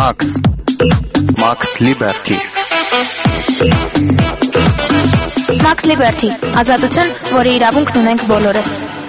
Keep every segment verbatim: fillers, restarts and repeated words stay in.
Max Max Liberty Max Liberty ազատություն, որի իրավունքն ունենք բոլորս։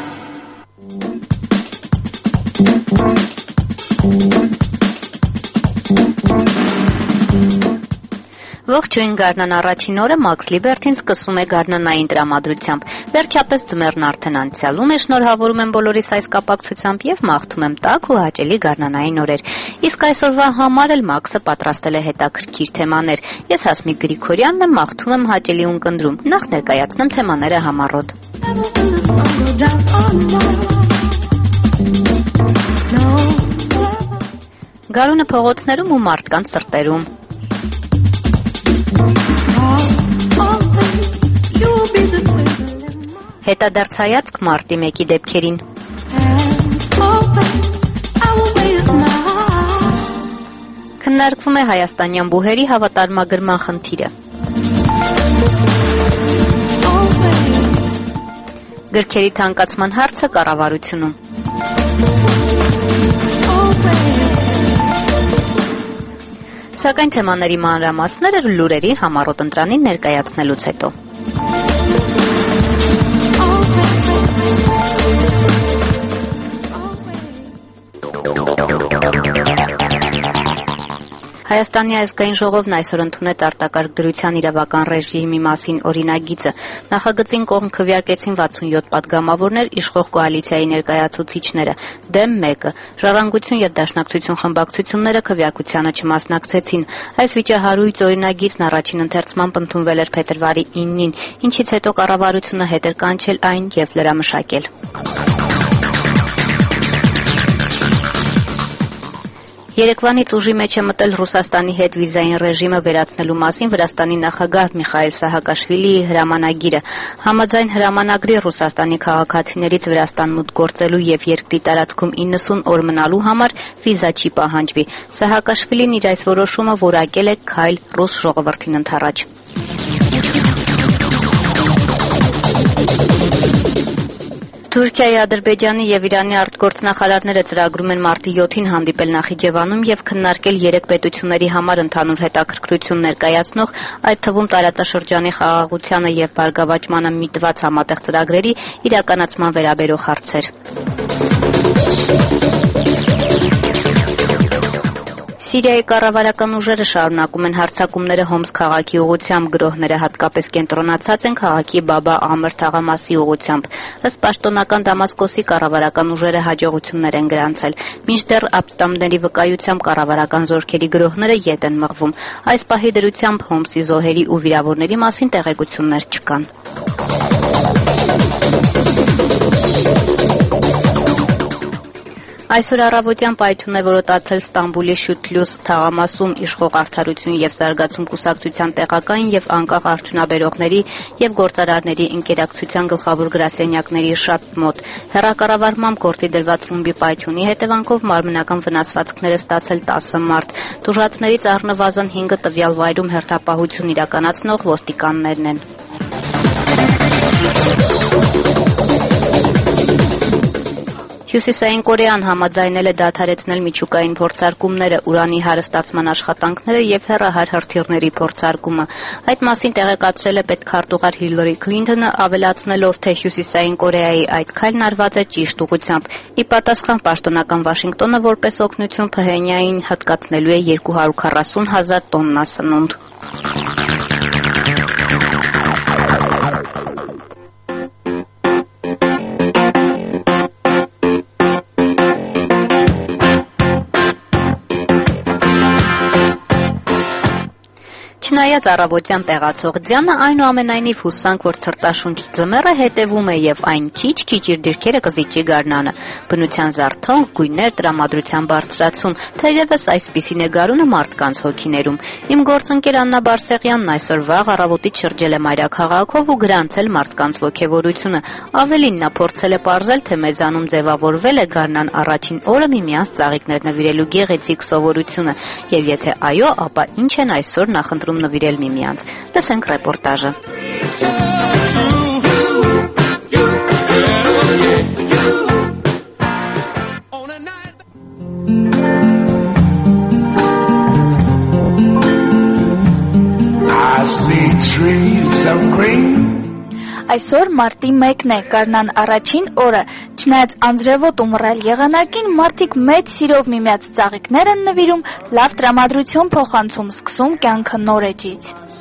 Ողջույն, գարնան առաջին օրը Max Liberty-ն սկսում է գարնանային տրամադրությամբ։ Վերջապես ձմեռն արդեն անցյալում է, շնորհավորում եմ բոլորիս այս կապակցությամբ եւ մաղթում եմ տաք ու հաճելի գարնանային օրեր։ Իսկ այսօրվա համար էլ Max-ը պատրաստել է հետաքրքիր թեմաներ։ Ես Հասմիկ Գրիգորյանն եմ, մաղթում եմ հաճելի ունկնդրում։ Նախ ներկայացնեմ թեմաները համառոտ։ Գարունը փողոցներում ու մարդկանց սրտերում։ Հետադարձ հայացք մարտի մեկի դեպքերին։ Քննարկվում է հայաստանյան բուհերի հավատարմագրման խնդիրը։ Գրքերի թանկացման հարցը կառավարությունում։ Սակայն թեմաների մանրամասները լուրերի համառոտ ընտրանին ներկայացնելուց հետո։ Հայաստանի ազգային ժողովն այսօր ընդունեց արտակարգ դրության իրավական ռեժիմի մասին օրինագիծը։ Նախագծին կողմ քվեարկեցին վաթսունյոթ պատգամավորներ, իշխող կոալիցիայի ներկայացուցիչները, դեմ մեկը։ Ժառանգություն եւ Դաշնակցություն խմբակցությունները քվեարկությանը չմասնակցեցին։ Այս վիճահարույց օրինագիծն առաջին ընթերցմամբ ընդունվել էր փետրվարի իննին, ինչից հետո կառավարությունը հետ էր կանչել այն եւ լրամշակել։ Երեկվանից ուժի մեջ է մտել Ռուսաստանի հետ վիզային ռեժիմը վերացնելու մասին Վրաստանի նախագահ Միխայիլ Սահակաշվիլիի հրամանագիրը։ Համաձայն հրամանագրի Ռուսաստանի քաղաքացիներից Վրաստան մուտք գործելու եւ երկրի տարածքում իննսուն օր մնալու համար վիզա չի պահանջվի։ Սահակաշվիլին իր այս որոշումը որակել է քայլ ռուս ժողովրդին ընդառաջ։ Թուրքիայի, Ադրբեջանի եւ Իրանի արտգործնախարարները ծրագրում են մարտի յոթին հանդիպել Նախիջևանում եւ քննարկել երեք պետությունների համար ընդհանուր հետաքրքրություն ներկայացնող, այդ թվում տարածաշրջանի խաղաղությանը եւ բարգավաճմանը միտված համատեղ ծրագրերի իրականացման վերաբերող հարցեր։ Սիրիայի կառավարական ուժերը շարունակում են հարձակումները Հոմս քաղաքի ուղղությամբ, գրոհները հատկապես կենտրոնացած են քաղաքի Բաբա Ամր թաղամասի ուղղությամբ։ Ըստ պաշտոնական Դամասկոսի կառավարական ուժերը հաջողություններ են գրանցել։ Մինչդեռ ապստամբների վկայությամբ կառավարական զորքերի գրոհները ետ են մղվում։ Այս պահի դրությամբ Հոմսի զոհերի ու վիրավորների մասին տեղեկություններ չկան։ Այսօր առավոտյան պայթյուն է որոտացել Ստամբուլի Շուտլյուս թաղամասում իշխող Արդարություն եւ զարգացում կուսակցության տեղական եւ անկախ արդյունաբերողների եւ գործարարների ինտերակցիան գլխավոր գրասենյակների շատ մոտ։ Հեռակառավարմամբ գործի դրված ռումբի պայթյունի հետևանքով մարմնական վնասվածքներ է ստացել տասը մարդ։ Տուժածներից առնվազն հինգը տվյալ վայրում հերթապահություն իրականացնող ոստիկաններն են։ Հյուսիսային Կորեան համաձայնել է դադարեցնել միջուկային փորձարկումները, ուրանի հարստացման աշխատանքները եւ հեռահար հրթիռների փորձարկումը։ Այդ մասին տեղեկացրել է պետքարտուղար Հիլարի Քլինթոնը, ավելացնելով, թե Հյուսիսային Կորեայի այդ քայլն արված է ճիշտ ուղղությամբ։ Ի պատասխան պաշտոնական Վաշինգտոնը որպես օգնություն Փհենյանին հատկացնելու է երկու հարյուր քառասուն հազար տոննա սնունդ։ Չնայած առավոտյան տեղացող ձյանը, այնուամենայնիվ հուսանք, որ ցրտաշունչ ձմեռը հետևում է եւ այն քիչ-քիչ իր դիրքերը կզիջի գարնանը։ Բնության զարթոնք, գույներ, տրամադրության բարձրացում, թերևս այսպիսին է գարունը մարդկանց հոգիներում։ Իմ գործընկեր Աննա Բարսեղյանն այսօր վաղ առավոտից շրջել է մայրաքաղաքով ու գրանցել մարդկանց ոգևորությունը։ Ավելին, նա փորձել է պարզել, թե մեզանում ձևավորվել է գարնան առաջին օրը միմյանց ծաղիկներ նվիրելու գեղեցիկ սովորությունը, եւ եթե այո, ապա ինչ են այսօր նախընտրում նվիրել միմյանց։ Լսենք ռեպորտաժը։ of green. Այսօր մարտի մեկն է, գարնան առաջին օրը, չնայած անձրևոտ ու մռայլ եղանակին, մարդիկ մեծ սիրով միմյանց ծաղիկներ են նվիրում, լավ տրամադրություն փոխանցում, սկսում կյանքը նոր էջից։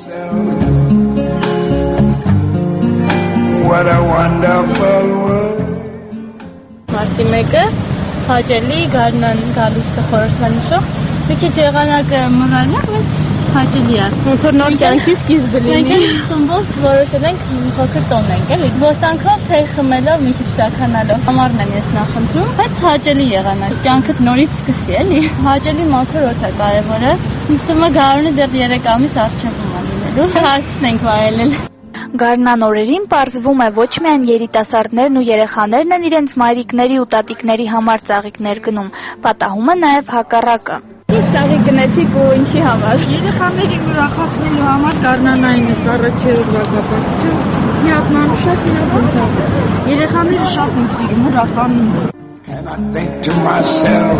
What a wonderful world. Մարտի մեկը հաճելի գարնան գալուստը խորհրդանշող, մի քիչ եղանակը մռայլ է, բայց հաճելի է։ Ոնց որ նոր կյանքի սկիզբը լինի։ Մենք խմբով որոշել ենք փոքր տոն ենք, էլի։ Ոստանքով թե խմելով մի քիչ տականալով։ Համարն եմ ես նախընտրում, բայց հաճելի եղանակ։ Կյանքդ նորից սկսի, էլի։ Հաճելի մաքուր օդ է կարևորը։ Ինձ թվում է գարունը դեռ երեք ամիս առջևում է լինելու։ Հարցն ենք վայելել։ Գարնան օրերին պարզվում է ոչ միայն երիտասարդներն ու երեխաներն են իրենց մայրիկների ու տատիկների համար ծաղիկներ գնում, պատահում է նաև հակառակը։ Ինչ ծաղիկ գնեցիք ու ինչի համար։ Երեխաներին ուրախացնելու համար գարնանային էս առաջի օրվա կապակցությամբ մի հատ մանուշակ մի հատ ընձավ։ Երեխաները շատ են սիրում ուրախանում։ And I think to myself,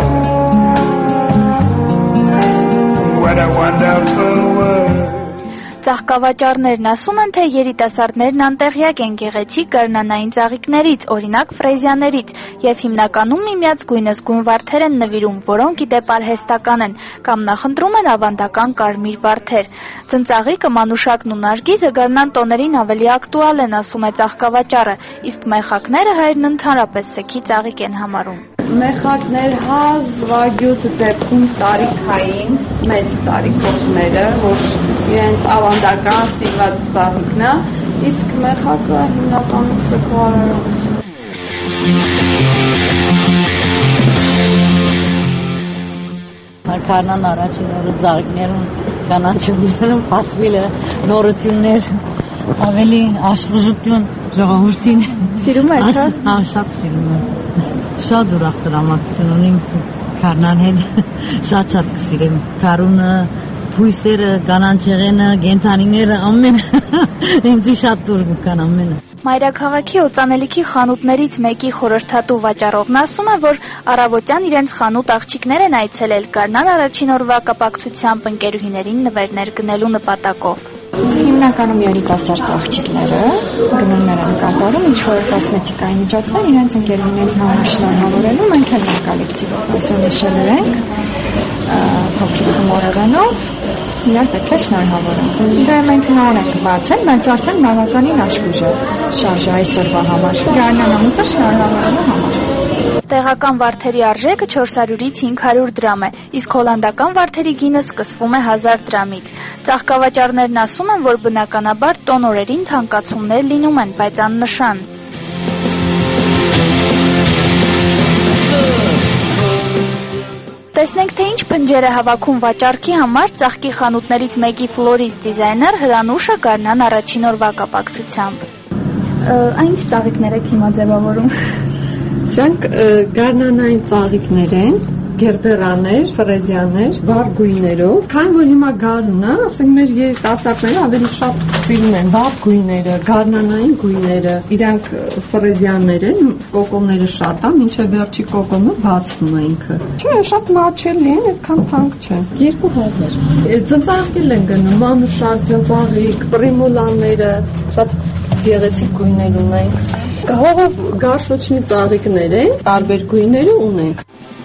what a wonderful world. Ծաղկավաճառներն ասում են, թե երիտասարդներն անտեղյակ են գեղեցիկ գարնանային ծաղիկներից, օրինակ ֆրեզիաներից, եւ հիմնականում միմյանց գույնզգույն վարդեր են նվիրում, որոնք ի դեպ արհեստական են, կամ նախընտրում են ավանդական կարմիր վարդեր։ Ծնծաղիկը, մանուշակն ու նարգիզը գարնան տոներին ավելի ակտուալ են, ասում է ծաղկավաճառը, իսկ մեխակները հայերն ընդհանրապես սեքի ծաղիկ են համարում։ Մեխակներ հազ, վագյուտ դեպքում տարիքային, մեծ տարիքողները, որ իրենց ավանդական սիրված ծաղիկն է, իսկ մեխակը հիմնականում սեքվարարություն։ Գարնան առաջին օրը ծաղիկներում կանաչուներում բացվելը նորություններ, ավելի աշխուժություն ժողովրդին։ Սիրում եք, հա՞։ Հա, շատ սիրում եմ։ Շատ ուրախ տրամադրություն ունիմ գարնան հետ, շատ-շատ կսիրեմ։ Գարունը, բույսերը, կանանչեղենը, կենդանիները, ամենը, ինձ շատ դուր կան ամենը։ Մայրաքաղաքի օծանելիքի խանութներից մեկի խորհրդատու վաճառողն ասում է, որ առավոտյան իրենց խանութ աղջիկներ են այցելել գարնան առաջին օրվա կապակցությամբ ընկերուհիներին նվերներ գնելու նպատակով։ Հիմնականում երիտասարդ աղջիկները գնումներ են կատարում ինչ-որ կոսմետիկայի միջոցներ իրենց ընկերուհիների համար շնորհավորելու, մենք էլ մեր կոլեկտիվով այսօր նշել ենք փոքրիկ հումորեղենով իրար պետք է շնորհավորենք։ Դե մենք նոր ենք բացել, բայց արդեն բավականին աշխուժ է շարժը այսօրվա համար։ Գարնան ամուտը շնորհավորելու համար։ Տեղական վարդերի արժեքը չորս հարյուրից հինգ հարյուր դրամ է, իսկ հոլանդական վարդերի գինը սկսվում է հազար դրամից։ Ծաղկավաճառներն ասում են, որ բնականաբար տոն օրերին թանկացումներ լինում են, բայց աննշան։ Տեսնենք, թե ինչ փնջեր է հավաքում վաճառքի համար ծաղկի խանութներից մեկի ֆլորիստ դիզայներ Հրանուշը գարնան առաջին օրվա կապակցությամբ։ Այն ծաղիկներ եք հիմա ձևավորում։ Սրանք գարնանային ծաղիկներ են, գերբերաներ, ֆրեզիաներ, վառ գույներով։ Քանի որ հիմա գարուն է, ասենք մեր երիտասարդները ավելի շատ սիրում են վառ գույները, գարնանային գույները։ Իրանք ֆրեզիաներ են, կոկոնները շատ է, մինչև վերջի կոկոնը բացվում է ինքը։ Չէ, շատ մաչելի են, այդքան թանկ չէ։ Երկու հողեր։ Ծնծաղիկել են գնում, մանուշակ, ծնծաղիկ, պրիմուլաները, շատ գեղեցիկ գույներ ունենք։ Հողով գարշոչնի ծաղիկներ են, տարբեր գույները ունենք։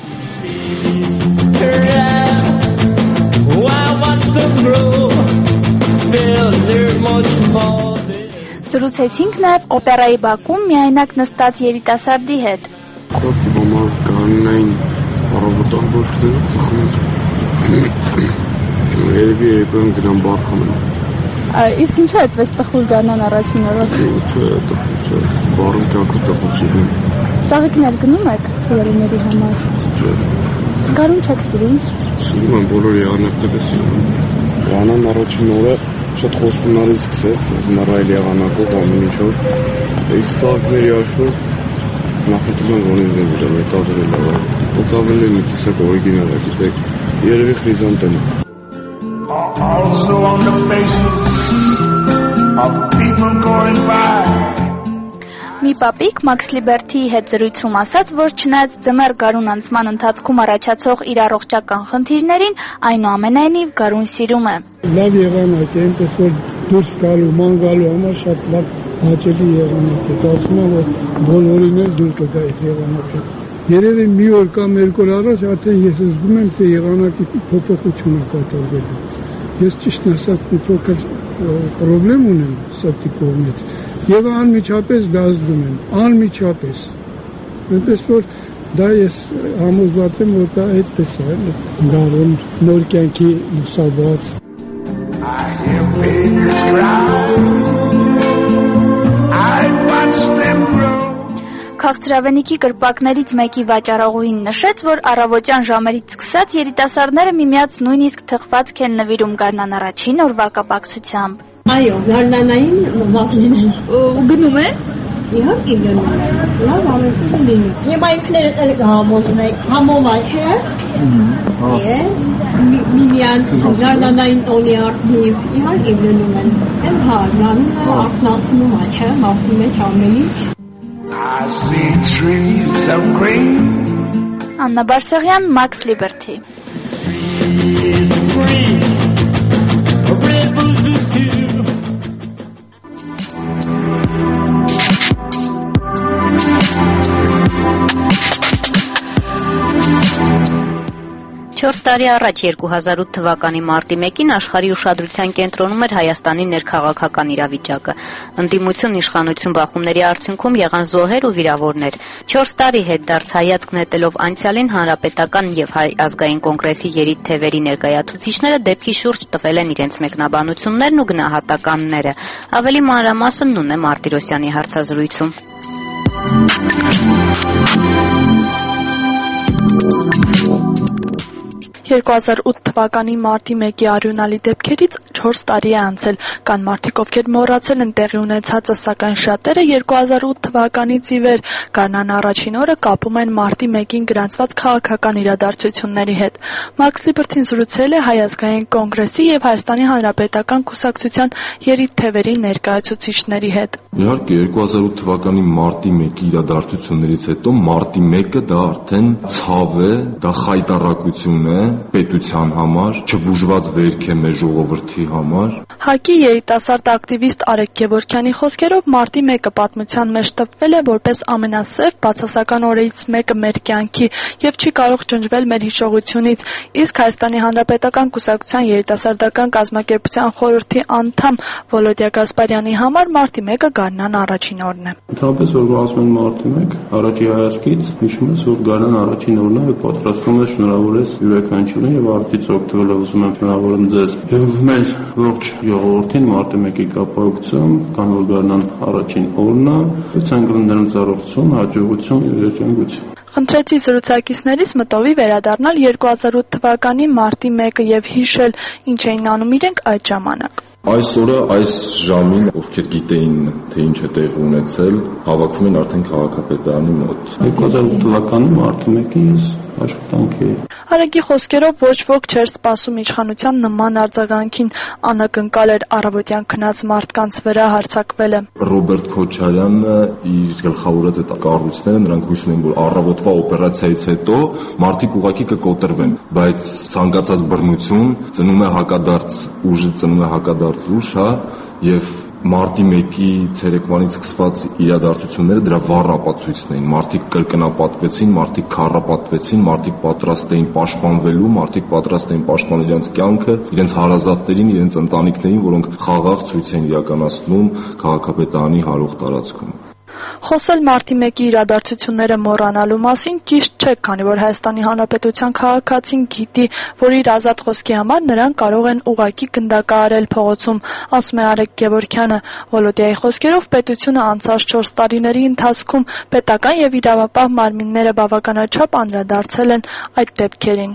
Զրուցեցինք նաև օպերայի բակում միայնակ նստած երիտասարդի հետ։ Ստացի ոմար կաննային առավոտան ոչ դերով ծխում երևի երեկոյան գնամ բարխանում։ Իսկ ինչու է այդպես տխուր գարնան առաջին օրը։ Չէ, տխուր չէ, բարում կյանքը տխուր չի գնում։ Ծաղիկներ գնում եք սիրելիների համար։ Չէ։ Գարուն չեք սիրում։ Սիրում եմ բոլոր եղանակները սիրում եմ։ Գարնան առաջին օրը շատ խոստումնալի սկսեց, մռայլ եղանակով ամեն ինչով։ Այս ծաղիկների աշխուժ նախընտրում եմ ոնից եմ գտել, այդ ավելի լավ է։ Ոնց ավելի մի տեսակ օրիգինալ է, գիտեք, երևի խրիզանտեմ։ Also on the faces of people going by. Մի պապիկ Max Liberty-ի հետ զրույցում ասաց, որ չնայած ձմեռ գարուն անցման ընթացքում առաջացող իր առողջական խնդիրներին, այնուամենայնիվ գարուն սիրում է։ Լավ եղանակ է, այնպես որ դուրս գալու, ման գալու համար շատ լավ հաճելի եղանակ է։ Կարծում եմ, որ բոլորին էլ դուր կգա այս եղանակը։ Երևի մի օր կամ երկու օր առաջ արդեն ես զգում եմ, թե եղանակի փոփոխություն է կատարվել։ Ես ճիշտ ասած մի փոքր պրոբլեմ ունեմ սրտի կողմից եւ անմիջապես դա զգում եմ, անմիջապես։ Այնպես որ դա ես համոզված եմ, որ դա այդպես է, գարուն նոր կյանքի լուսաբաց։ I hear babies cry. I watch them grow. Քաղցրավենիքի կրպակներից մեկի վաճառողուհին նշեց, որ առավոտյան ժամերից սկսած երիտասարդները միմյանց նույնիսկ թխվածք են նվիրում գարնան առաջին օրվա կապակցությամբ։ Այո, գարնանային վաղնին են։ Ու գնում է։ Իհարկե գնում է։ Լավ ամենը լինի։ Հիմա ինքներդ էլ համոզում եք, համոզված է։ Է։ Միմյանց գարնանային տոնի արդիվ իհարկե գնում են։ Եմ հա, գարնանը արտնացնում է, չէ՞, մարդու մեջ ամեն ինչ։ I see trees of green. Anna Barsegyan, Max Liberty. Red roses too. չորս տարի առաջ երկու հազար ութ թվականի մարտի մեկին աշխարհի ուշադրության կենտրոնում էր Հայաստանի ներքաղաքական իրավիճակը։ Ընդդիմություն իշխանություն բախումների արդյունքում եղան զոհեր ու վիրավորներ։ չորս տարի հետ դարձ հայացք նետելով անցյալին Հանրապետական եւ Հայ ազգային կոնգրեսի երիտ թևերի ներկայացուցիչները դեպքի շուրջ տվել են իրենց մեկնաբանություններն ու գնահատականները։ Ավելի մանրամասն Նունե Մարտիրոսյանի հարցազրույցում։ երկու հազար ութ թվականի մարտի մեկի արյունալի դեպքերից չորս տարի է անցել, կան մարդիկ, ովքեր մոռացել են տեղի ունեցածը, սակայն շատերը երկու հազար ութ թվականից ի վեր գարնան առաջին օրը կապում են մարտի մեկին գրանցված քաղաքական իրադարձությունների հետ։ Max Liberty-ն զրուցել է Հայ ազգային կոնգրեսի եւ Հայաստանի Հանրապետական կուսակցության երիտ թևերի ներկայացուցիչների հետ։ Իհարկե երկու հազար ութ թվականի մարտի մեկի իրադարձություններից հետո մարտի մեկը դա արդեն ցավ է, դա խայտառակություն է պետության համար, չբուժված վերք է մեր ժողովրդի համար։ ՀԱԿ-ի երիտասարդ ակտիվիստ Արեգ Գևորգյանի խոսքերով մարտի մեկը պատմության մեջ տպվել է որպես ամենասև բացասական օրերից մեկը մեր կյանքի եւ չի կարող ջնջվել մեր հիշողությունից, իսկ Հայաստանի Հանրապետական կուսակցության երիտասարդական կազմակերպության խորհրդի անդամ Վոլոդիա Գասպարյանի համար մարտի մեկը գարնան առաջին օրն է։ Ընդհանրապես որ ասում են մարտի մեկ, առաջի հայացքից հիշում ես, որ գարնան առաջին օրն է եւ պատրաստվում ես շնորհավորես յուրաքանչյուրին եւ արդից օգտվելով ուզում եմ շնորհավորեմ ձեզ եւ մեր ողջ ժողովրդին մարտի մեկի կապակցությամբ, կան որ գարնան առաջին օրն է, ցանկանում դրեմ ծառայություն, հաջողություն եւ երջանկություն։ Խնդրեցի զրուցակիցներից մտովի վերադառնալ երկու հազար ութ թվականի մարտի մեկը եւ հիշել ինչ էին անում իրենք այդ ժամանակ։ Այս օրը այս ժամին ովքեր գիտեին թե ինչ է տեղի ունեցել, հավաքվում են արդեն քաղաքապետարանի մոտ։ երկու հազար ութ թվականի մարտի մեկի աշխատանքի։ Արեգի խոսքերով ոչ ոք չէր սպասում իշխանության նման արձագանքին, անակնկալ էր առավոտյան քնած մարդկանց վրա հարձակվելը։ Ռոբերտ Քոչարյանը իր գլխավորած այդ կառույցները նրանք հույս ունեն, որ առավոտվա օպերացիայից հետո մարդիկ ուղղակի կկոտրվեն, բայց ցանկացած բռնություն ծնում է հակադարձ ուժը, ծնում է հակադարձ ուժ, հա, եւ մարտի մեկի ցերեկվանից սկսված իրադարձությունները դրա վառ ապացույցն էին։ Մարդիկ կրկնապատվեցին, մարդիկ քառապատվեցին, մարդիկ պատրաստ էին պաշտպանվելու, մարդիկ պատրաստ էին պաշտպանել իրենց կյանքը, իրենց հարազատներին, իրենց ընտանիքներին, որոնք խաղաղ ցույց են իրականացնում քաղաքապետարանի հարող տարածքում։ Խոսել մարտի մեկի իրադարձությունները մոռանալու մասին ճիշտ չէ, քանի որ Հայաստանի Հանրապետության քաղաքացին գիտի, որ իր ազատ խոսքի համար նրան կարող են ուղղակի գնդակահարել փողոցում, ասում է Արեգ Գևորգյանը։ Վոլոդիայի խոսքերով պետությունը անցած չորս տարիների ընթացքում պետական եւ իրավապահ մարմինները բավականաչափ անդրադարձել են այդ դեպքերին։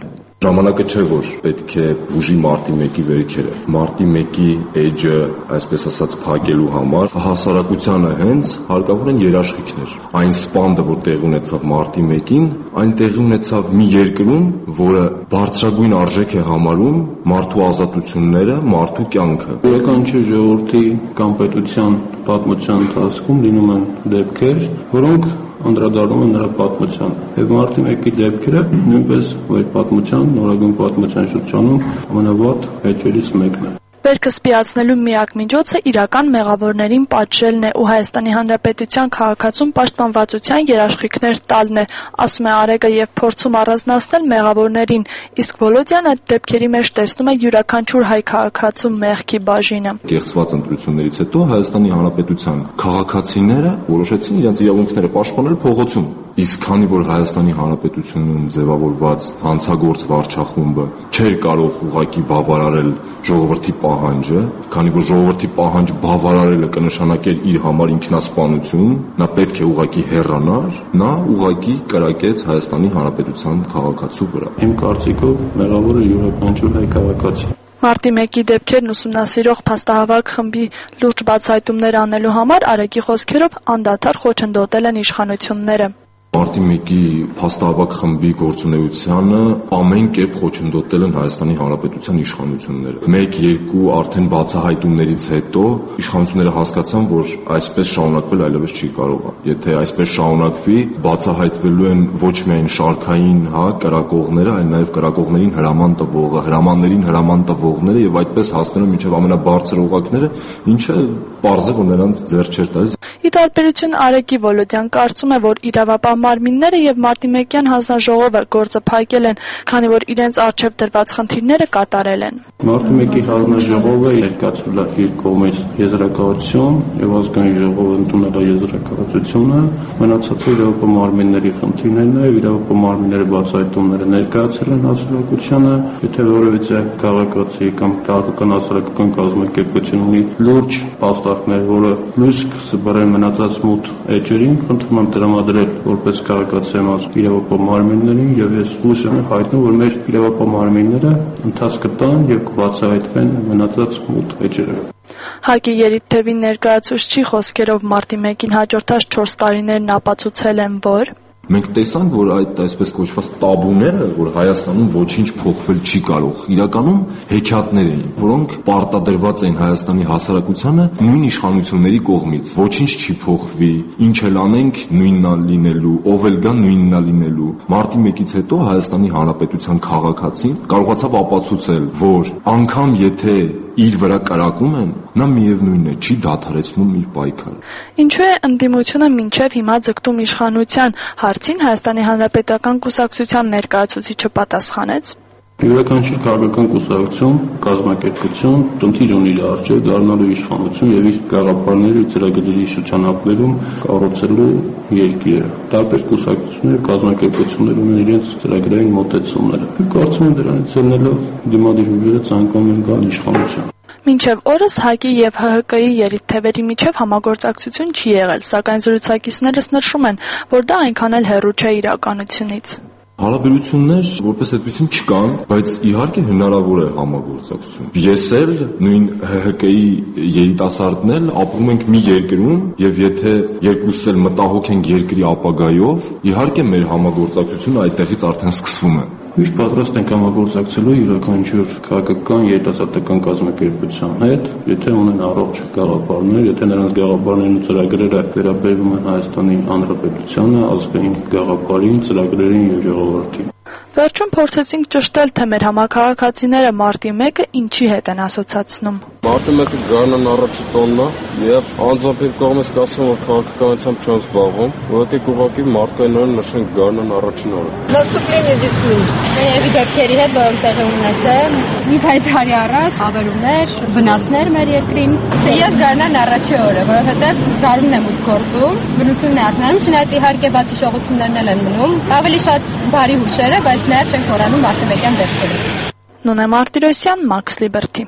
Ժամանակը չէ, որ պետք է բուժի մարտի մեկի վերքերը։ Մարտի մեկի էջը, այսպես ասած, փակելու համար հասարակությանը հենց հարկավոր են երաշխիքներ։ Այն սպանդը, որ տեղի ունեցավ մարտի մեկին, այն տեղի ունեցավ մի երկրում, որը բարձրագույն արժեք է համարում մարդու ազատությունները, մարդու կյանքը։ Յուրաքանչյուր ժողովրդի կամ պետության պատմության ընթացքում լինում են դեպքեր, որոնք անդրադառնում են նրա պատմության։ Եվ մարտի մեկի դեպքերը նույնպես մեր պատմության, նորագույն պատմության շրջանում ամենավատ էջերից մեկն է։ Վերքը սպիացնելու միակ միջոցը իրական մեղավորներին պատժելն է ու Հայաստանի Հանրապետության քաղաքացուն պաշտպանվածության երաշխիքներ տալն է, ասում է Արեգը եւ փորձում առանձնացնել մեղավորներին, իսկ Վոլոդյան այդ դեպքերի մեջ տեսնում է յուրաքանչյուր հայ քաղաքացու մեղքի բաժինը։ Կեղծված ընտրություններից հետո Հայաստանի Հանրապետության քաղաքացիները որոշեցին իրենց իրավունքները պաշտպանել փողոցում։ Իսկ քանի որ Հայաստանի Հանրապետությունում ձևավորված հանցագործ վարչախումբը չէր կարող ուղղակի բավարարել ժողովրդի պահանջը, քանի որ ժողովրդի պահանջ բավարարելը կնշանակեր իր համար ինքնասպանություն, նա պետք է ուղղակի հեռանար, նա ուղղակի կրակեց Հայաստանի Հանրապետության քաղաքացու վրա։ Իմ կարծիքով մեղավորը յուրաքանչյուր հայ քաղաքացի։ Մարտի մեկի դեպքերն ուսումնասիրող փաստահավաք խմբի լուրջ բացահայտումներ անելու համար Արեգի խոսքերով անդադար խոչընդոտել են իշխանությունները։ Մարտի մեկի փաստահավաք խմբի գործունեությանը ամեն կերպ խոչընդոտել են Հայաստանի Հանրապետության իշխանությունները։ Մեկ-երկու արդեն բացահայտումներից հետո իշխանությունները հասկացան, որ այսպես շարունակվել այլևս չի կարող։ Եթե այսպես շարունակվի, բացահայտվելու են ոչ միայն շարքային, հա, կրակողները, այլ նաև կրակողներին հրաման տվողը, հրամաններին հրաման տվողները եւ այդպես հասնելու մինչեւ ամենաբարձր օղակները, ինչը պարզ է, որ նրանց ձեռ չէր տալիս։ Ի տարբերություն Արեգի, Վոլոդյան կարծում է, որ իրավապահ մարմինները եւ Մարտիմեկյան հանձնաժողովը գործը փակել են, քանի որ իրենց առջև դրված խնդիրները կատարել են։ Մարտիմեկի հանձնաժողովը ներկայացրել է իր կողմից եզրակացություն եւ ազգային ժողովը ընդունել է եզրակացությունը, մնացածը իրավապահ մարմինների խնդիրներն է, իրավապահ մարմինները բացահայտումները ներկայացրել են հասարակությանը, եթե որևիցե քաղաքացի կամ քաղաքական հասարակական կազմակերպություն ունի լուրջ փաստարկներ, որը լույս կսպառեն մնացած մութ էջերին, խնդրում եմ տրամադրել որպես քաղաքացի մաս իրավապահ մարմիններին եւ ես հույս ունեմ հայտնել, որ մեր իրավապահ մարմինները ընթաց կտան եւ կբացահայտվեն մնացած մութ էջերը։ Հակի Երիթևի ներկայացուցչի խոսքերով մարտի մեկին հաջորդած չորս տարիներն ապացուցել են, որ Մենք տեսանք, որ այդ այսպես կոչված տաբուները, որ Հայաստանում ոչինչ փոխվել չի կարող, իրականում հեքիաթներ էին, որոնք պարտադրված էին Հայաստանի հասարակությանը նույն իշխանությունների կողմից։ Ոչինչ չի փոխվի, ինչ էլ անենք նույնն է լինելու, ով էլ գա նույնն է լինելու։ Մարտի մեկից հետո Հայաստանի Հանրապետության քաղաքացին կարողացավ ապացուցել, որ անգամ եթե իր վրա կրակում են, նա միևնույնն է, չի դադարեցնում իր պայքարը։ Ինչու է ընդդիմությունը մինչև հիմա ձգտում իշխանության, հարցին Հայաստանի Հանրապետական կուսակցության ներկայացուցիչը պատասխանեց. Յուրաքանչյուր քաղաքական կուսակցություն, կազմակերպություն տնդիր ունի իր առջև դառնալու իշխանություն եւ իր գաղափարների ու ծրագրերի շրջանակներում կառուցելու երկիրը։ Տարբեր կուսակցություններ, կազմակերպություններ ունեն իրենց ծրագրային մոտեցումները։ Կարծում եմ դրանից ելնելով դիմադիր ուժերը ցանկանում են գալ իշխանություն։ Մինչև օրս ՀԱԿ-ի եւ ՀՀԿ-ի երիթթևերի միջև համագործակցություն չի եղել, սակայն զրուցակիցներս նշում են, որ դա այնքան էլ հեռու չէ իրականությունից։ Հարաբերություններ որպես այդպեսին չկան, բայց իհարկե հնարավոր է համագործակցություն։ Ես էլ նույն ՀՀԿ-ի երիտասարդն էլ ապրում ենք մի երկրում եւ եթե երկուսս էլ մտահոգ ենք երկրի ապագայով, իհարկե մեր համագործակցությունը այդտեղից արդեն սկսվում է։ Միշտ պատրաստ ենք համագործակցելու յուրաքանչյուր քաղաքական երիտասարդական կազմակերպության հետ, եթե ունեն առողջ գաղափարներ, եթե նրանց գաղափարներն ու ծրագրերը վերաբերվում են Հայաստանի Հանրապետությանը, ազգային գաղափարին, ծրագրերին եւ ժողովրդին։ Վերջում փորձեցինք ճշտել, թե մեր համակարգացիները մարտի մեկը ինչի հետ են ասոցացնում։ Մարտի մեկը գարնան առաջի տոնն է եւ անձամբ իր կողմից կասեմ, որ քաղաքականությամբ չեմ զբաղվում, որովհետեւ ուղղակի մարդկային օրը նշենք գարնան առաջին օրը։ Նոստուպլենի դիսմին։ Երևի դեպքերի հետ որոնք տեղի ունեցել, մի քանի տարի առաջ ավերումներ, վնասներ մեր երկրին։ Ես գարնան առաջի օրը, որովհետեւ գարունն եմ ուտ գործում, բնությունն է արթնանում, չնայած իհարկե բաց հիշողություններն էլ են մնում։ Ավելի շատ բարի հուշերը, բայց նաև չենք խորանում մարտի մեկյան դեպքերը։ Նոնե Մարտիրոսյան, Max Liberty։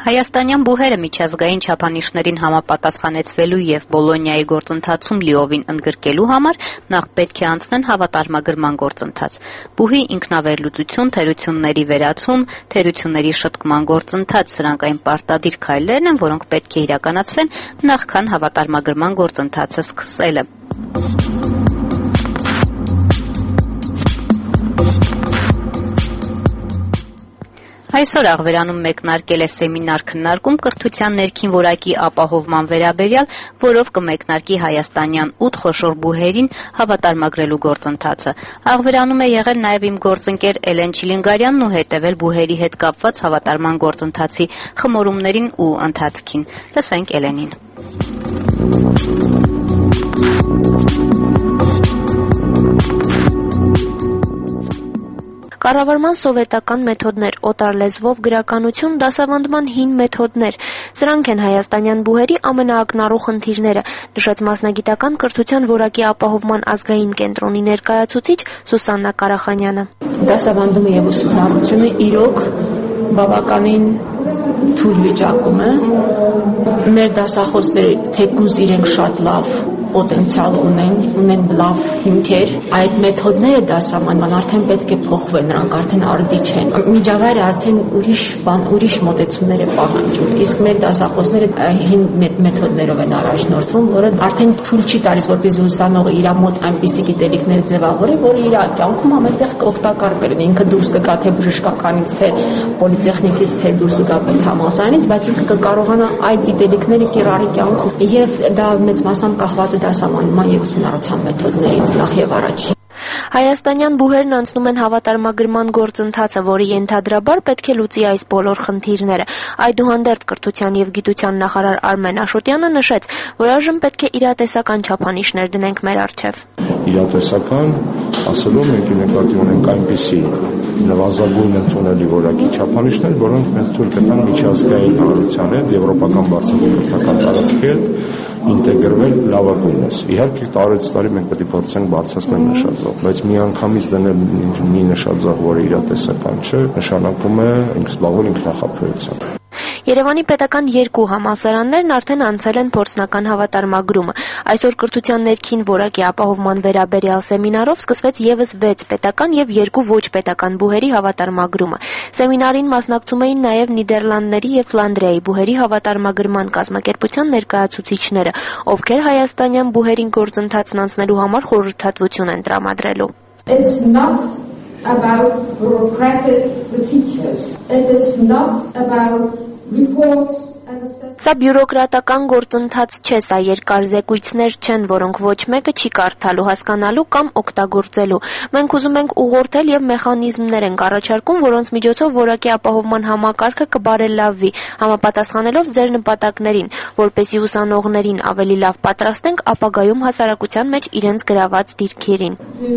Հայաստանյան բուհերը միջազգային չափանիշներին համապատասխանեցվելու եւ Բոլոնիայի գործընթացում լիովին ընդգրկելու համար նախ պետք է անցնեն հավատարմագրման գործընթաց։ Բուհի ինքնավերլուծություն, թերությունների վերացում, թերությունների շտկման գործընթաց սրանք այն պարտադիր քայլերն են, որոնք պետք է իրականացվեն նախքան հավատարմագրման գործընթացը սկսելը։ Այսօր Աղվերանում մեկնարկել է սեմինար քննարկում կրթության ներքին որակի ապահովման վերաբերյալ, որով կմեկնարկի հայաստանյան ութ խոշոր բուհերին հավատարմագրելու գործընթացը։ Աղվերանում է եղել նաև իմ գործընկեր Էլեն Չիլինգարյանն ու հետևել բուհերի հետ կապված հավատարման գործընթացի խմորումներին ու ընթացքին։ Լսենք Էլենին։ Կառավարման սովետական մեթոդներ, օտար լեզվով գրականություն, դասավանդման հին մեթոդներ, սրանք են հայաստանյան բուհերի ամենաակնառու խնդիրները, նշեց մասնագիտական կրթության որակի ապահովման ազգային կենտրոնի ներկայացուցիչ Սուսաննա Կարախանյանը։ Դասավանդումը եւ ուսումնառությունը իրոք բավականին թույլ վիճակում է։ Մեր դասախոսները թեկուզ իրենք շատ լավ պոտենցիալ ունեն, ունեն լավ հիմքեր, այդ մեթոդները դասամանման արդեն պետք է փոխվեն, նրանք արդեն արդի չեն։ Միջավայրը արդեն ուրիշ բան, ուրիշ մոտեցումներ է պահանջում, իսկ մեր դասախոսները հին մեթոդներով են առաջնորդվում, որը արդեն թույլ չի տալիս, որպեսզի ուսանողը իր մոտ այնպիսի գիտելիքներ ձևավորի, որը իր կյանքում ամենտեղ օգտակար կլինի, ինքը դուրս կգա թե բժշկականից, թե պոլիտեխնիկից, թե դուրս կգա պետհամալսարանից, բայց ինքը կկարողանա այդ գիտելիքները կիրառի կյանքում, եւ դա մեծ մասամբ կախված է դասամանման եւ ուսումնառության մեթոդներից նախ եւ առաջ։ Հայաստանյան բուհերն անցնում են հավատարմագրման գործընթացը, որը ենթադրաբար պետք է լուծի այս բոլոր խնդիրները։ Այդուհանդերձ կրթության եւ գիտության նախարար Արմեն Աշոտյանը նշեց, որ այժմ պետք է իրատեսական չափանիշներ դնենք մեր առջև։ Իրատեսական ասելով մենք նկատի ունենք այնպիսի նվազագույն ընդունելի որակի չափանիշներ, որոնք մեզ թույլ կտան միջազգային հանրության հետ, եվրոպական բարձրակրթական տարածքի հետ ինտեգրվել լավագույնս։ Իհարկե տարեց տարի մենք պետք է փորձենք բարձրացնել նշաձող, բայց միանգամից դնել մի նշաձող, որը իրատեսական չէ, նշանակում է զբաղվել ինքնախաբեությամբ։ Երևանի պետական երկու համալսարաններն արդեն անցել են փորձնական հավատարմագրումը։ Այսօր կրթության ներքին որակի ապահովման վերաբերյալ սեմինարով սկսվեց եւս վեց պետական եւ երկու ոչ պետական բուհերի հավատարմագրումը։ Սեմինարին մասնակցում էին նաեւ Նիդերլանդների եւ Ֆլանդրիայի բուհերի հավատարմագրման կազմակերպության ներկայացուցիչները, ովքեր հայաստանյան բուհերին գործընթացն անցնելու համար խորհրդատվություն են տրամադրելու։ It's not about bureaucratic procedures. It is not about reports. Սա բյուրոկրատական գործընթաց չէ, սա երկար զեկույցներ չեն, որոնք ոչ մեկը չի կարդալու, հասկանալու կամ օգտագործելու։ Մենք ուզում ենք ուղղորդել եւ մեխանիզմներ ենք առաջարկում, որոնց միջոցով որակի ապահովման համակարգը կբարելավվի, համապատասխանելով ձեր նպատակներին, որպեսզի ուսանողներին ավելի լավ պատրաստենք ապագայում հասարակության մեջ իրենց գրաված դիրքերին։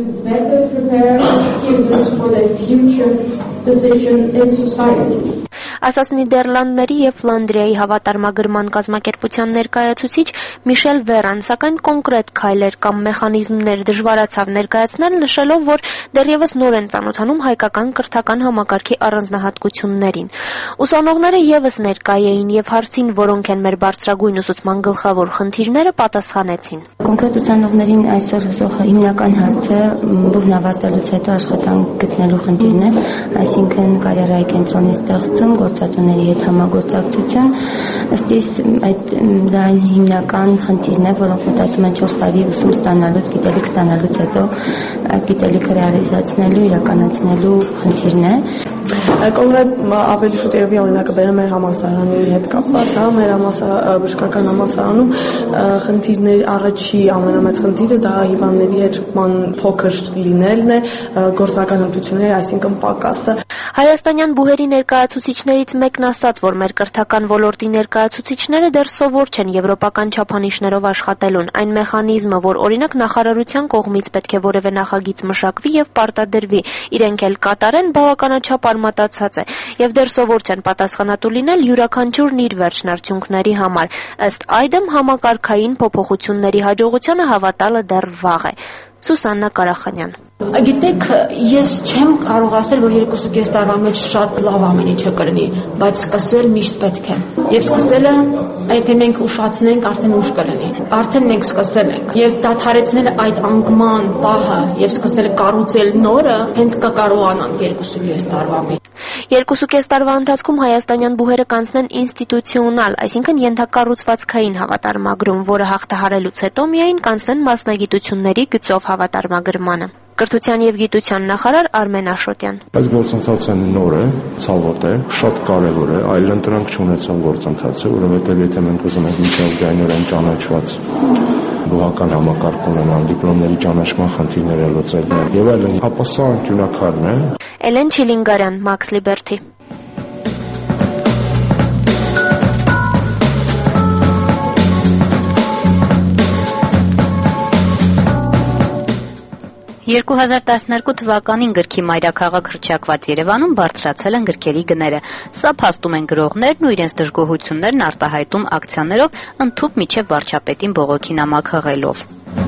Ասաց Նիդերլանդների եւ Ֆլանդրիայի հավատարմագրման կազմակերպության ներկայացուցիչ Միշել Վերան, սակայն կոնկրետ քայլեր կամ մեխանիզմներ դժվարացավ ներկայացնել, նշելով, որ դեռևս նոր են ծանոթանում հայկական կրթական համակարգի առանձնահատկություններին։ Ուսանողները եւս ներկայ էին եւ հարցին, որոնք են մեր բարձրագույն ուսուցման գլխավոր խնդիրները, պատասխանեցին։ Կոնկրետ ուսանողներին այսօր հուզող հիմնական հարցը բուհն ավարտելուց հետո աշխատանք գտնելու խնդիրն է, այսինքն կարիերայի կենտրոնի ստեղծում, գործատուների հետ համագործակցություն, ըստ իս այդ դա այն հիմնական խնդիրն է, որոնք մտածում են չորս տարի ուսում ստանալուց, գիտելիք ստանալուց հետո այդ գիտելիքը ռեալիզացնելու, իրականացնելու խնդիրն է։ Կոնկրետ ավելի շուտ երևի օրինակը բերեմ մեր համալսարանի հետ կապված, հա, մեր բժշկական համալսարանում խնդիրների առաջի ամենամեծ խնդիրը դա հիվանդների հետ շփման փոքր լինելն է, գործնական հմտությունների, այսինքն պակասը։ Հայաստանյան բուհերի ներկայացուցիչներից մեկն ասաց, որ մեր կրթական ոլորտի ներկայացուցիչները դեռ սովոր չեն եվրոպական չափանիշներով աշխատելուն, այն մեխանիզմը, որ օրինակ նախարարության կողմից պետք է որևէ նախագիծ մշակվի եւ պարտադրվի, իրենք էլ կատարեն, բավականաչափ արմատացած է, եւ դեռ սովոր չեն պատասխանատու լինել յուրաքանչյուրն իր վերջնարդյունքների համար։ Ըստ այդմ համակարգային փոփոխությունների հաջողությանը հավատալը դեռ վաղ է։ Սուսաննա Կարախանյան։ Գիտեք, ես չեմ կարող ասել, որ երկուսուկես տարվա մեջ շատ լավ ամեն ինչը կլինի, բայց սկսել միշտ պետք է։ Եվ սկսելը, եթե մենք ուշացնենք, արդեն ուշ կլինի։ Արդեն մենք սկսել ենք։ Եվ դադարեցնել այդ անկման պահը եւ սկսել կառուցել նորը, հենց կկարողանանք երկուսուկես տարվա մեջ։ Երկուսուկես տարվա ընթացքում հայաստանյան բուհերը կանցնեն ինստիտուցիոնալ, այսինքն ենթակառուցվածքային հավատարմագրում, որը հաղթահարելուց հետո միայն կանցնեն մասնագիտությունների գծով հավատարմագրմանը։ Կրթության եւ գիտության նախարար Արմեն Աշոտյան։ Այս գործընթացը նոր է, ցավոտ է, շատ կարևոր է, այլ ընտրանք չունեցող գործընթաց է, որովհետեւ եթե մենք ուզում ենք միջազգայինորեն ճանաչված բուհական համակարգ ունենալ, դիպլոմների ճանաչման խնդիրները լուծել եւ այլն, ապա սա անկյունակարն է։ Էլեն Չիլինգարյան, Max Liberty։ երկու հազար տասներկու թվականին գրքի մայրաքաղաք հռչակված Երևանում բարձրացել են գրքերի գները։ Սա փաստում են գրողներն ու իրենց դժգոհություններն արտահայտում ակցիաներով, ընդཐུպ միջև վարչապետին բողոքի նամակ հղելով։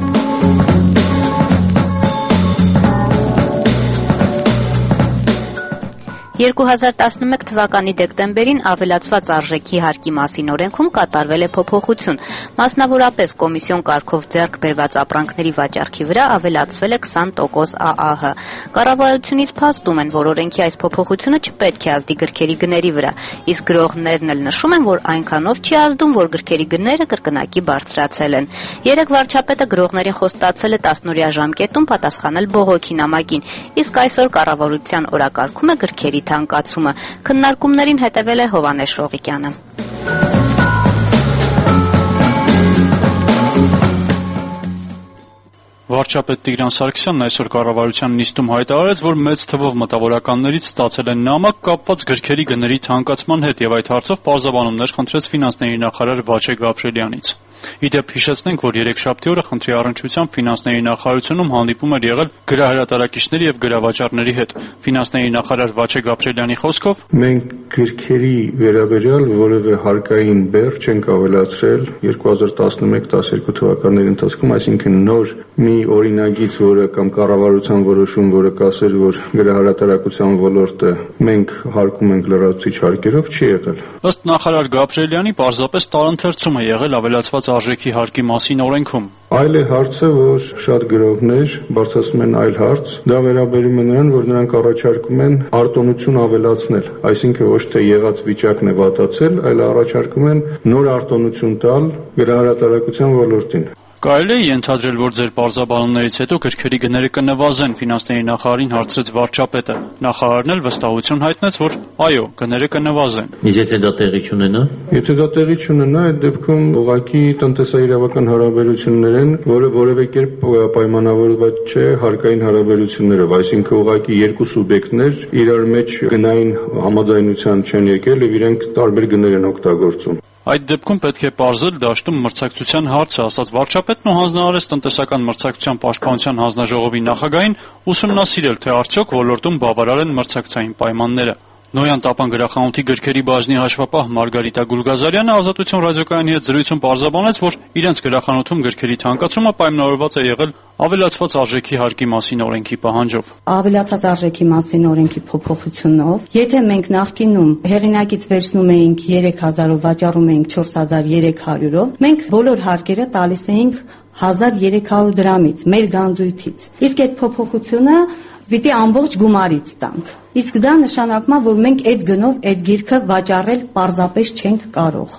երկու հազար տասնմեկ թվականի դեկտեմբերին ավելացված արժեքի հարկի մասին օրենքում կատարվել է փոփոխություն։ Մասնավորապես կոմիսիոն կարգով ձեռք բերված ապրանքների վաճառքի վրա ավելացվել է քսան տոկոս Ա Ա Հ։ Կառավարությունից փաստում են, որ օրենքի այս փոփոխությունը չպետք է ազդի գրքերի գների վրա, իսկ գրողներն էլ նշում են, որ այնքանով չի ազդում, որ գրքերի գները կրկնակի բարձրացել են։ Երեկ վարչապետը գրողներին խոստացել է տասնօրյա ժամկետում պատասխանել բողոքի նամակին, իսկ այսօր կառավարության օրակարգում է գրքերի թանկացումը։ Քննարկումներին հետևել է Հովհաննես Շողիկյանը։ Վարչապետ Տիգրան Սարգսյանն այսօր կառավարության նիստում հայտարարեց, որ մեծ թվով մտավորականներից ստացել են նամակ կապված գրքերի գների թանկացման հետ եւ այդ հարցով պարզաբանումներ խնդրեց ֆինանսների նախարար Վաչե Գաբրելյանից։ Իդեպ հիշեցնենք, որ երեքշաբթի օրը խնդրի առնչությամբ ֆինանսների նախարարությունում հանդիպում էր եղել գրահրատարակիչների եւ գրավաճառների հետ։ Ֆինանսների նախարար Վաչե Գաբրելյանի խոսքով մենք գրքերի վերաբերյալ որևէ հարկային բեռ չենք ավելացրել երկու հազար տասնմեկ տասներկու թվականների ընթացքում, այսինքն նոր մի օրինագիծ, որը կամ կառավարության որոշում, որը կասեր, որ գրահրատարակության ոլորտը մենք հարկում ենք լրացուցիչ հարկերով, չի եղել։ Ըստ նախարար Գաբրելյանի, պարզապես տարընթերցում է եղել ավելացված արժեքի հարկի մասին օրենքում։ Այլ է հարցը, որ շատ գրողներ բարձրացնում են այլ հարց, դա վերաբերում է նրան, որ նրանք առաջարկում են արտոնություն ավելացնել, այսինքն ոչ թե եղած վիճակն է վատացել, այլ առաջարկում են նոր արտոնություն տալ գրահրատարակության ոլորտին։ Կարելի է ենթադրել, որ ձեր պարզաբանումներից հետո գրքերի գները կնվազեն, ֆինանսների նախարարին հարցրեց վարչապետը։ Նախարարն էլ վստահություն հայտնեց, որ այո, գները կնվազեն։ Իսկ եթե դա տեղի չունենա։ Եթե դա տեղի չունենա, այդ դեպքում ուղղակի տնտեսաիրավական հարաբերություններ են, որը որևէ կերպ պայմանավորված չէ հարկային հարաբերություններով, այսինքն ուղղակի երկու սուբյեկտներ իրար մեջ գնային համաձայնության չեն եկել եւ իրենք տարբեր գներ են օգտագործում։ Այդ դեպքում պետք է պարզել դաշտում մրցակցության հարցը, ասաց վարչապետն ու հանձնարարեց տնտեսական մրցակցության պաշտպանության հանձնաժողովի նախագահին ուսումնասիրել, թե արդյոք ոլորտում բավարար են մրցակցային պայմանները։ Նոյան Տապան գրախանութի գրքերի բաժնի հաշվապահ Մարգարիտա Գուլգազարյանը Ազատություն ռադիոկայանի հետ զրույցում պարզաբանեց, որ իրենց գրախանութում գրքերի թանկացումը պայմանավորված է եղել ավելացված արժեքի հարկի մասին օրենքի պահանջով։ Ավելացած արժեքի մասին օրենքի փոփոխությունով, եթե մենք նախկինում հեղինակից վերցնում էինք երեք հազարով, վաճառում էինք չորս հազար երեք հարյուրով, մենք բոլոր հարկերը տալիս էինք հազար երեք հարյուր դրամից, մեր գանձույթից։ Իսկ այդ փոփոխությունը պիտի ամբողջ գումարից տանք։ Իսկ դա նշանակում է, որ մենք այդ գնով այդ գիրքը վաճառել պարզապես չենք կարող։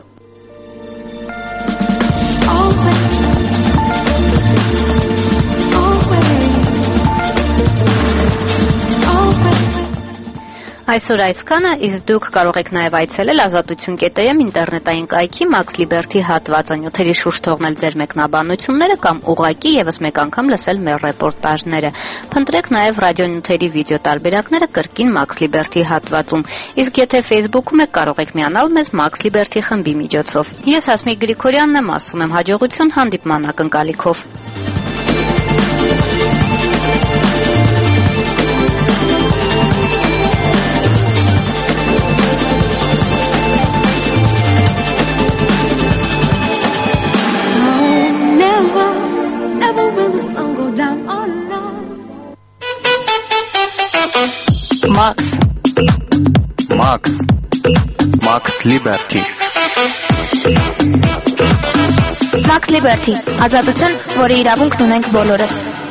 Այսօր այսքանը, իսկ դուք կարող եք նաև այցելել ազատություն կետ էմ ինտերնետային կայքի Max Liberty հատվածը, նյութերի շուրջ թողնել ձեր մեկնաբանությունները կամ ուղղակի եւս մեկ անգամ լսել մեր ռեպորտաժները։ Փնտրեք նաև ռադիոնյութերի վիդեո տարբերակները կրկին Max Liberty հատվածում։ Իսկ եթե Facebook-ում եք, կարող եք միանալ մեզ Max Liberty խմբի միջոցով։ Ես Հասմիկ Գրիգորյանն եմ, ասում եմ հաջողություն հանդիպման ակնկալիքով։ Never will the sun go down on love. Max Max Liberty Max Liberty ազատություն, որի իրավունքն ունենք բոլորս։